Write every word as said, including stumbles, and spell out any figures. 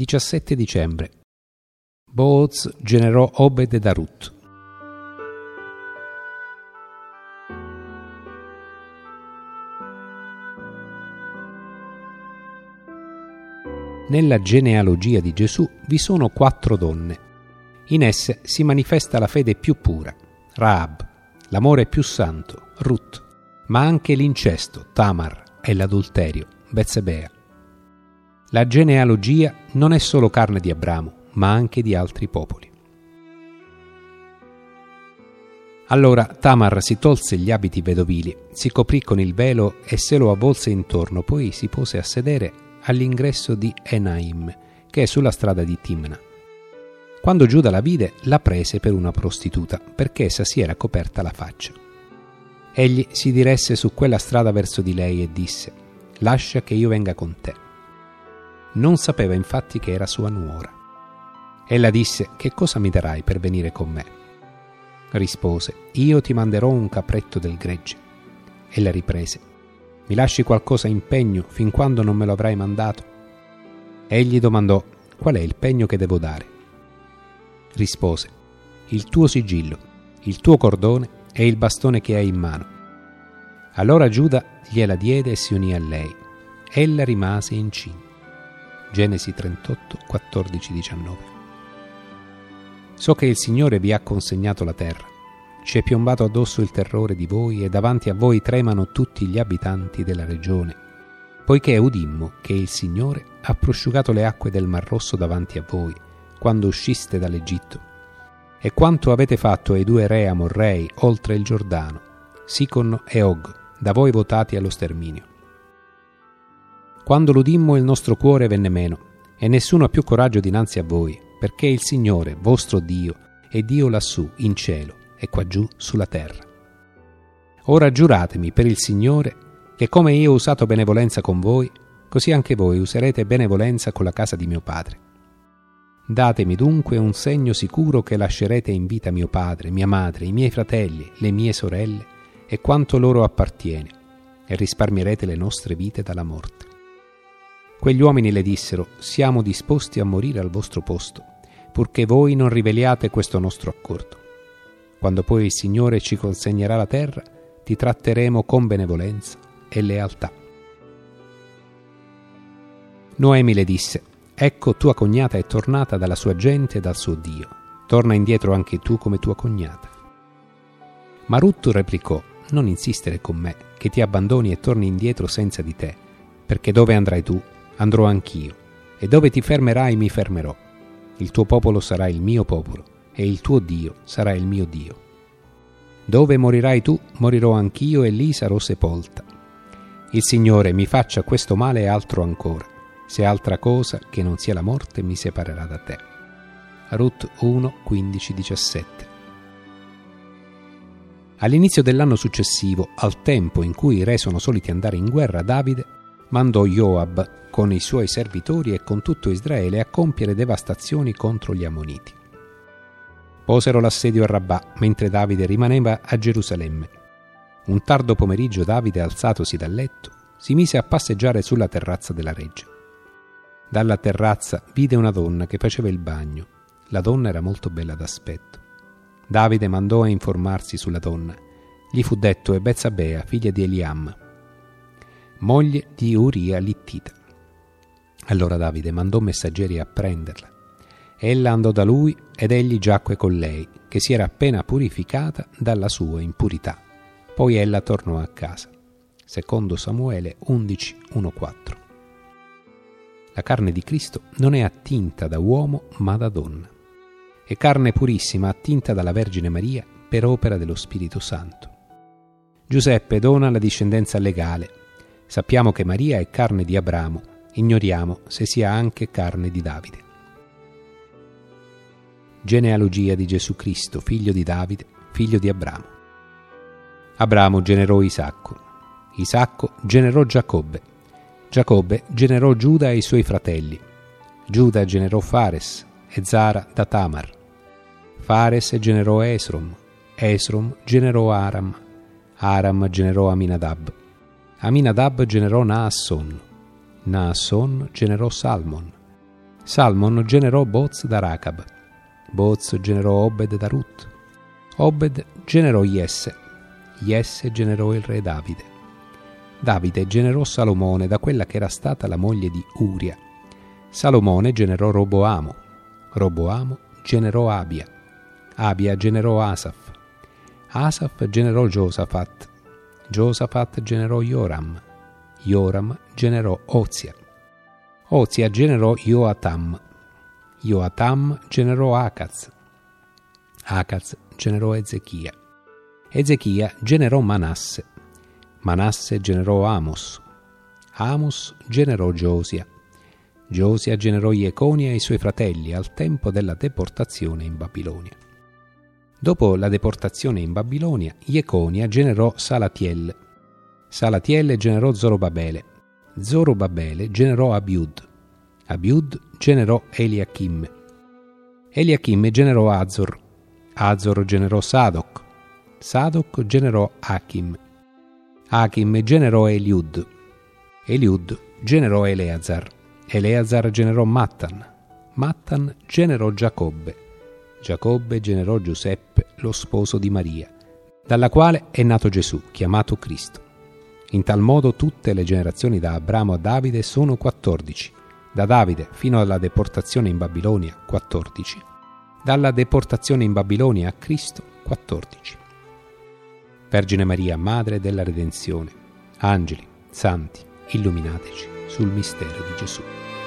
diciassette dicembre. Booz generò Obed da Ruth. Nella genealogia di Gesù vi sono quattro donne. In esse si manifesta la fede più pura, Rahab, l'amore più santo, Ruth, ma anche l'incesto, Tamar, e l'adulterio, Betsebea. La genealogia non è solo carne di Abramo, ma anche di altri popoli. Allora Tamar si tolse gli abiti vedovili, si coprì con il velo e se lo avvolse intorno, poi si pose a sedere all'ingresso di Enaim, che è sulla strada di Timna. Quando Giuda la vide, la prese per una prostituta, perché essa si era coperta la faccia. Egli si diresse su quella strada verso di lei e disse: «Lascia che io venga con te». Non sapeva infatti che era sua nuora. Ella disse: «Che cosa mi darai per venire con me?» Rispose: «Io ti manderò un capretto del gregge». Ella riprese: «Mi lasci qualcosa in pegno fin quando non me lo avrai mandato?» Egli domandò: «Qual è il pegno che devo dare?» Rispose: «Il tuo sigillo, il tuo cordone e il bastone che hai in mano». Allora Giuda gliela diede e si unì a lei. Ella rimase incinta. Genesi trentotto, quattordici diciannove. So che il Signore vi ha consegnato la terra. Ci è piombato addosso il terrore di voi e davanti a voi tremano tutti gli abitanti della regione, poiché udimmo che il Signore ha prosciugato le acque del Mar Rosso davanti a voi, quando usciste dall'Egitto, e quanto avete fatto ai due re amorrei oltre il Giordano, Sicon e Og, da voi votati allo sterminio. Quando l'udimmo il nostro cuore venne meno, e nessuno ha più coraggio dinanzi a voi, perché il Signore, vostro Dio, è Dio lassù, in cielo, e qua giù sulla terra. Ora giuratemi per il Signore che come io ho usato benevolenza con voi, così anche voi userete benevolenza con la casa di mio padre. Datemi dunque un segno sicuro che lascerete in vita mio padre, mia madre, i miei fratelli, le mie sorelle e quanto loro appartiene, e risparmierete le nostre vite dalla morte. Quegli uomini le dissero: siamo disposti a morire al vostro posto, purché voi non riveliate questo nostro accordo. Quando poi il Signore ci consegnerà la terra, ti tratteremo con benevolenza e lealtà. Noemi le disse: ecco, tua cognata è tornata dalla sua gente e dal suo Dio. Torna indietro anche tu come tua cognata. Ma Ruth replicò: non insistere con me, che ti abbandoni e torni indietro senza di te, perché dove andrai tu, andrò anch'io, e dove ti fermerai mi fermerò. Il tuo popolo sarà il mio popolo, e il tuo Dio sarà il mio Dio. Dove morirai tu, morirò anch'io, e lì sarò sepolta. Il Signore mi faccia questo male e altro ancora, se altra cosa che non sia la morte mi separerà da te. Ruth uno, quindici, diciassette. All'inizio dell'anno successivo, al tempo in cui i re sono soliti andare in guerra, Davide mandò Joab con i suoi servitori e con tutto Israele a compiere devastazioni contro gli Ammoniti. Posero l'assedio a Rabbà, mentre Davide rimaneva a Gerusalemme. Un tardo pomeriggio Davide, alzatosi dal letto, si mise a passeggiare sulla terrazza della reggia. Dalla terrazza vide una donna che faceva il bagno. La donna era molto bella d'aspetto. Davide mandò a informarsi sulla donna. Gli fu detto: è Betsabea, figlia di Eliam, moglie di Uria l'Ittita. Allora Davide mandò messaggeri a prenderla. Ella andò da lui ed egli giacque con lei, che si era appena purificata dalla sua impurità. Poi ella tornò a casa. Secondo Samuele undici, uno quattro. La carne di Cristo non è attinta da uomo ma da donna. È carne purissima attinta dalla Vergine Maria per opera dello Spirito Santo. Giuseppe dona la discendenza legale. Sappiamo che Maria è carne di Abramo, ignoriamo se sia anche carne di Davide. Genealogia di Gesù Cristo, figlio di Davide, figlio di Abramo. Abramo generò Isacco. Isacco generò Giacobbe. Giacobbe generò Giuda e i suoi fratelli. Giuda generò Fares e Zara da Tamar. Fares generò Esrom. Esrom generò Aram. Aram generò Aminadab. Aminadab generò Naasson. Naasson generò Salmon. Salmon generò Boz da Racab, Boz generò Obed da Rut, Obed generò Jesse, Jesse generò il re Davide, Davide generò Salomone da quella che era stata la moglie di Uria, Salomone generò Roboamo, Roboamo generò Abia, Abia generò Asaf, Asaf generò Giosafat, Giosafat generò Joram, Joram generò Ozia, Ozia generò Joatam, Joatam generò Acaz, Acaz generò Ezechia, Ezechia generò Manasse, Manasse generò Amos, Amos generò Giosia, Giosia generò Jeconia e i suoi fratelli al tempo della deportazione in Babilonia. Dopo la deportazione in Babilonia, Jeconia generò Salatiel, Salatiel generò Zorobabele, Zorobabele generò Abiud, Abiud generò Eliachim, Eliachim generò Azor, Azor generò Sadoc, Sadoc generò Achim, Achim generò Eliud, Eliud generò Eleazar, Eleazar generò Mattan, Mattan generò Giacobbe, Giacobbe generò Giuseppe, lo sposo di Maria, dalla quale è nato Gesù, chiamato Cristo. In tal modo tutte le generazioni da Abramo a Davide sono quattordici, da Davide fino alla deportazione in Babilonia quattordici, dalla deportazione in Babilonia a Cristo quattordici. Vergine Maria, Madre della Redenzione, angeli, santi, illuminateci sul mistero di Gesù.